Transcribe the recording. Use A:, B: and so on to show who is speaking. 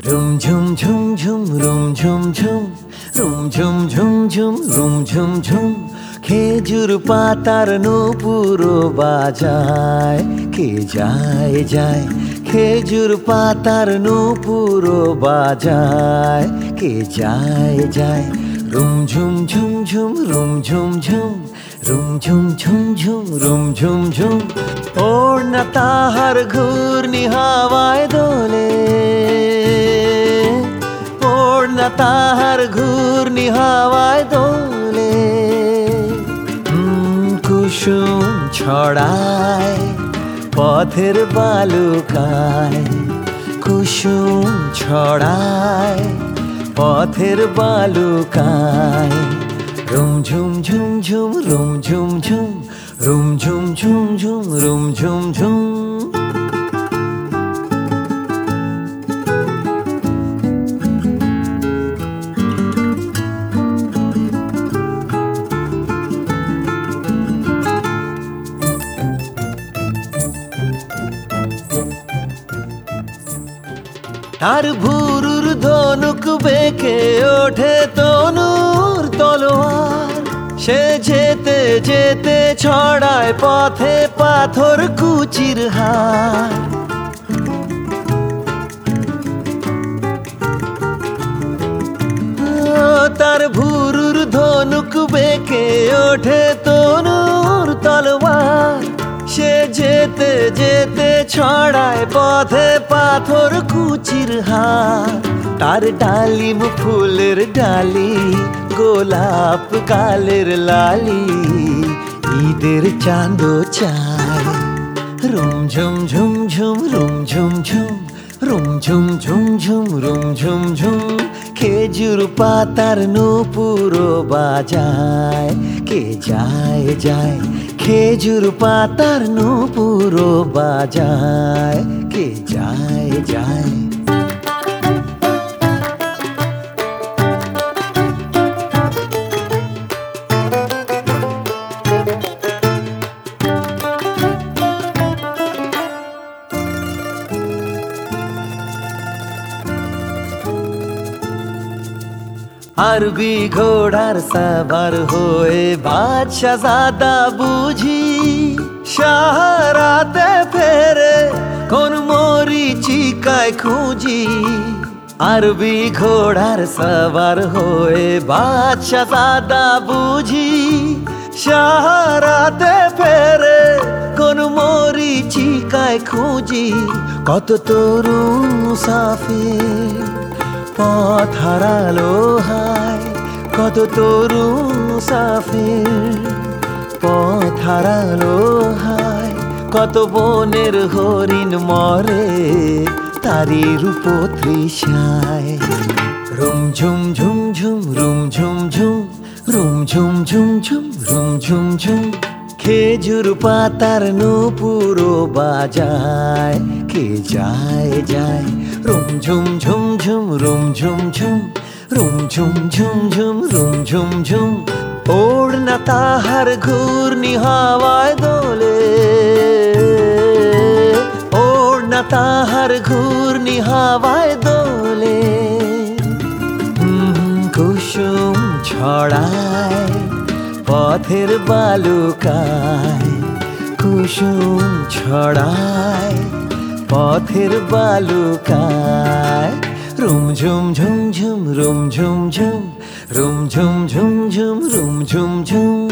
A: room ঝুম ঝুম ঝুম রুম ঝুম ঝুম রুম ঝুম ঝুম ঝুম রুম ঝুম ঝুম খেজুর পাতার নূপুর বাজায় কে যায় যায় খেজুর পাতার নূপুর বাজায় কে যায় যায় রুম ঝুম ঝুম ঝুম রুম ঝুম ঝুম রুম ঝুম ঝুম ঝুম রুম ঝুম ঝুম ওড়না তাহার ঘূর্ণি হাওয়ায় দোলে ওড়না তাহার ঘূর্ণি হাওয়ায় দোলে কুসুম ছড়ায় পথের বালুকায় কুসুম ছড়ায় পথের বালুকায় রুম ঝুম ঝুম ঝুম রুম ঝুম ঝুম রুম ঝুম ঝুম ঝুম রুম ঝুম ঝুম তার ভুরুর ধনুক বেঁকে ওঠে তনুর তলোয়ার সে যেতে যেতে ছড়ায় পথে পাথর কুচির হার তার ভুরুর ধনুক বেঁকে ওঠে তনুর তলোয়ার সে যেতে যেতে ছড়ায় পথে পাথর কুচির হার তার ডালিম ফুলের ডালি গোলাপ কালের লালি ঈদের চাঁদ চায় রুম ঝুম ঝুম ঝুম রুম ঝুম ঝুম রুম ঝুম ঝুম ঝুম রুম ঝুম ঝুম খেজুর পাতার নূপুর বাজায় কে যায় যায় খেজুর পাতার নূপুর বাজায় কে যায় যায় আরবি ঘোড়ার সাবার হয়ে বাদশাহজাদা বুঝি সাহারাতে ফেরে কোন মরীচিকায় খুঁজি আরবি ঘোড়ার সাবার হয়ে বাদশাহজাদা বুঝি সাহারাতে ফেরে কোন মরীচিকায় খুঁজি কত তরুণ মুসাফির পথ হারালো হায় কত তরুণ মুসাফির পথ হারালো হায় কত বনের হরিণ মরে তারি রূপ তৃষায় রুম ঝুম ঝুম ঝুম রুম ঝুম ঝুম রুম ঝুম ঝুম ঝুম রুম ঝুম ঝুম খেজুর পাতার নূপুর বাজায় কে যায় যায় রুম ঝুম ঝুম ঝুম রুম ঝুম ঝুম রুম ঝুম ঝুম ঝুম রুম ঝুম ঝুম ওড়না তাহার ঘূর্ণি হাওয়ায় দোলে ওড়না তাহার ঘূর্ণি হাওয়ায় দোলে কুসুম ছড়ায় পথের বালুকায় কুসুম ছড়ায় পথের বালুকায় রুম ঝুম ঝুম ঝুম রুম ঝুম ঝুম রুম ঝুম ঝুম ঝুম রুম ঝুম ঝুম